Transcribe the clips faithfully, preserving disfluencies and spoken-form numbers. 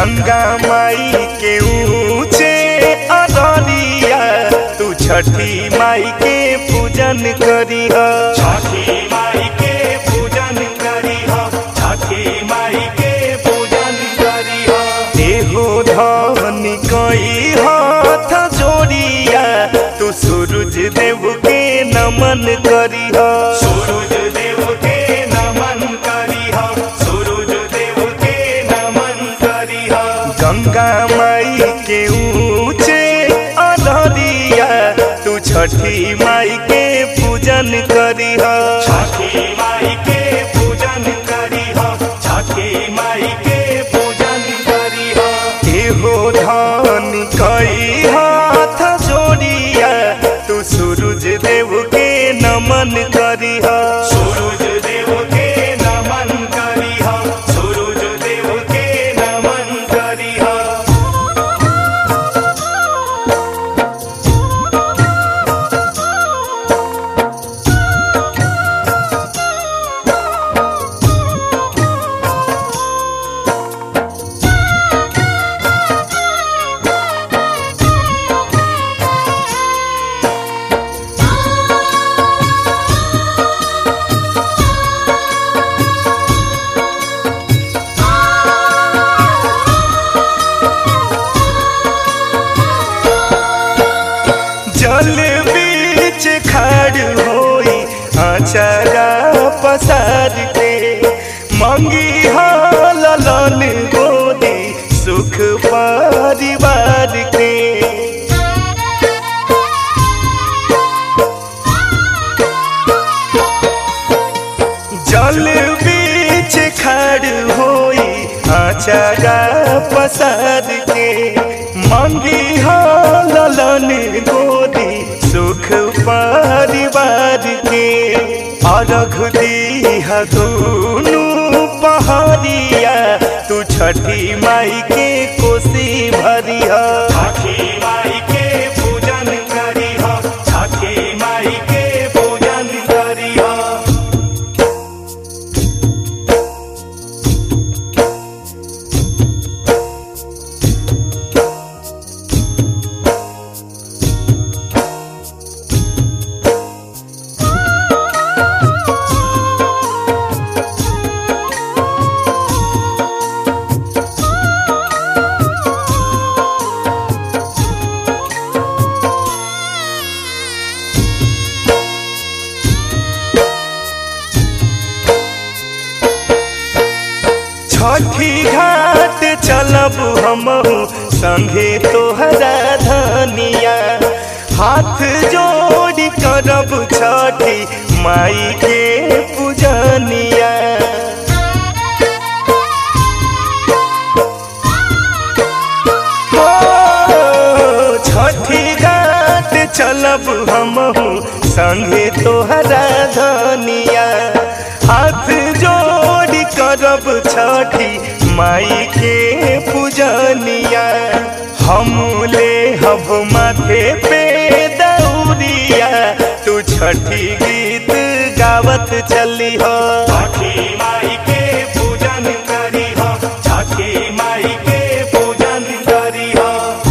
गंगा माई के ऊंचे अररिया तू छठी माई के पूजन करी ह। छठी माई के पूजन करी ह। छठी माई के पूजन करी ह। एहो धनी कई हाथ जोड़िया तू सूरज देव के नमन करी ह। सूरज देव के नमन करी ह। सूरज देव के नमन करी ह। गंगा माई के ऊंचे अररिया तू छठी माई के पूजन करी ह। छठी माई के पूजन करी ह। छठी माई के पूजन करी ह। एहो धनी कई हाथ जोड़िया तू सूरज देव के नमन करी ह। सूरज देव के नमन करी ह। सूरज देव के नमन करी ह। जल बीच खड़ होई आचारा पसार के मंगी हालन गोदी सुख परिवार के। जल बीच खड़ होई आचारा पसार के मंगी हालन गोदी सुख परिवार के। अर्घ दीह दुनू पहाड़िया तू छठी माई के कोसी भरिया। छठी माई के पूजन करी ह। छठी माई के पूजन करी ह। छठी घाट चलब हमहू संगे तोहरा धनिया हाथ जोड़ी करब छठी माई के पूजनिया। ओ, छठी घाट चलब हमहू संगे तोहरा धनिया हाथ जोड़ी करब छठी माई के पूजनिया। हम ले हब माथे पे दौरिया तू छठी गीत गावत चली हो। छठी माई के पूजन करी ह। छठी माई के पूजन करी ह।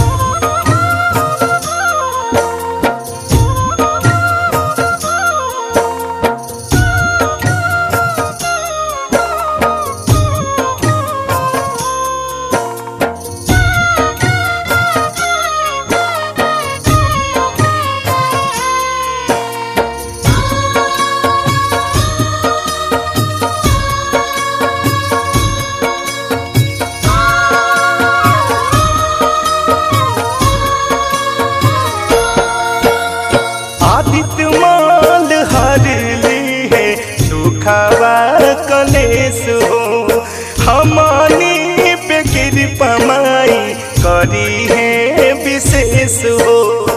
आदित्य माल हर ली है दुखवा कलेश हो हमनी पे कृपा माई करी है विशेष हो।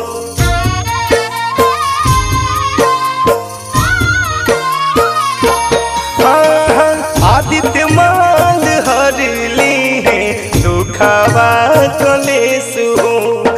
आदित्य माल हर ली है दुखवा कलेश हो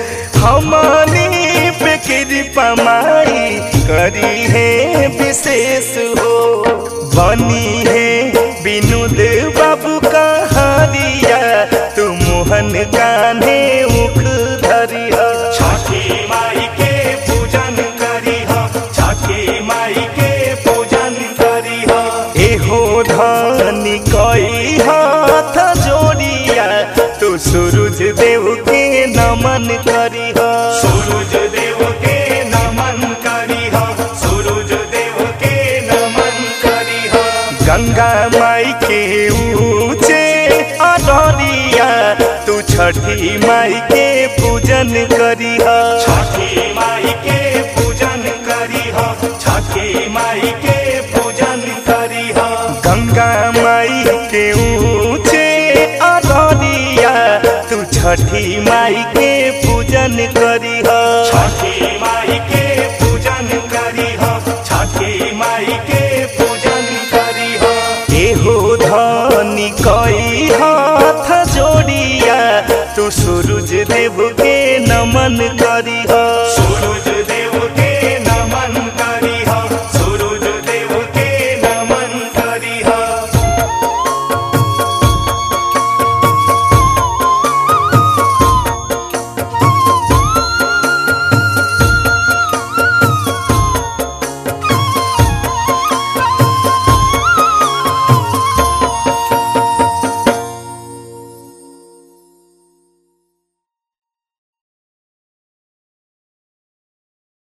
हमनी पे कृपा माई करी है विशेष हो। बनी है विनोद बाबू का हारिया तुम मोहन कान्हे मुख धरिह छठी माई के पूजन करिह छठी माई के पूजन करिह एहो धनी कई हाथ जोड़िया तू सूरज देव के नमन करिह सूरज देव के नमन करिह सूरज देव के नमन करिह गंगा माई के ऊंचे अडरिया तू छठी माई के पूजन करिह छठी माई के पूजन करिह छठी माई के पूजन करिह गंगा माई के ऊंचे अडरिया तू छठी माई के पूजन करिह छठी माई के पूजन करिह छठी माई के पूजन करिह एहो धनी कई हाथ जोड़िया तू सूरज देव के